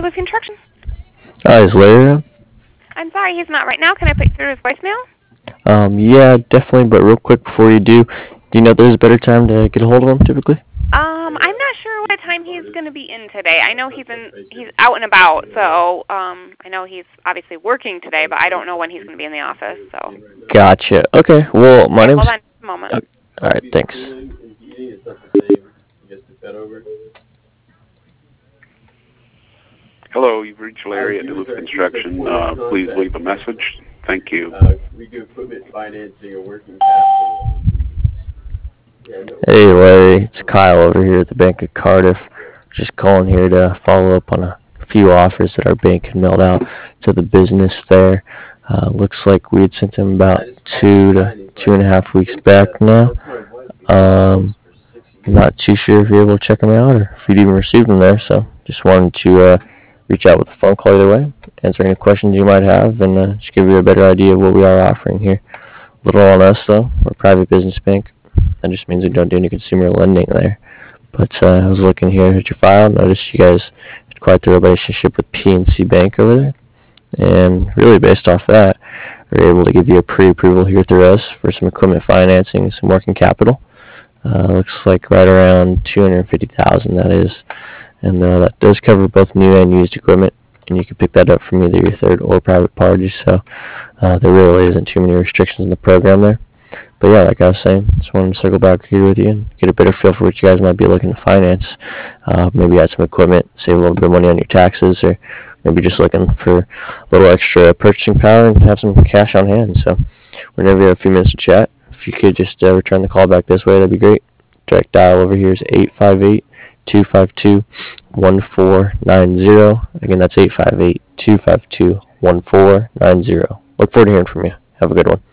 Duluth Construction. Hi, is Larry around? I'm sorry, he's not right now. Can I put you through his voicemail? Yeah, definitely, but real quick before you do you know if there's a better time to get a hold of him typically? I'm not sure what time he's going to be in today. I know he's out and about, so I know he's obviously working today, but I don't know when he's going to be in the office. So. Gotcha. Okay, well, my Okay, hold name's... on just a moment. Alright, thanks. Hello, you've reached Larry at Duluth Construction. Please leave a message. Thank you. Hey Larry, it's Kyle over here at the Bank of Cardiff. Just calling here to follow up on a few offers that our bank had mailed out to the business there. Looks like we had sent them about 2 to 2.5 weeks back now. Not too sure if you're able to check them out or if you'd even received them there, so just wanted to reach out with a phone call either way, answer any questions you might have, and just give you a better idea of what we are offering here. Little on us though, we're a private business bank. That just means we don't do any consumer lending there. But I was looking here at your file, noticed you guys had quite the relationship with PNC Bank over there, and really based off that, we're able to give you a pre-approval here through us for some equipment financing, some working capital. Looks like right around 250,000 that is, and that does cover both new and used equipment, and you can pick that up from either your third or private parties. So there really isn't too many restrictions in the program there. But yeah, like I was saying, just wanted to circle back here with you and get a better feel for what you guys might be looking to finance. Maybe add some equipment, save a little bit of money on your taxes, or maybe just looking for a little extra purchasing power and have some cash on hand. So whenever you have a few minutes to chat, if you could just return the call back this way, that'd be great. Direct dial over here is 858-252-1490. Again, that's 858-252-1490. Look forward to hearing from you. Have a good one.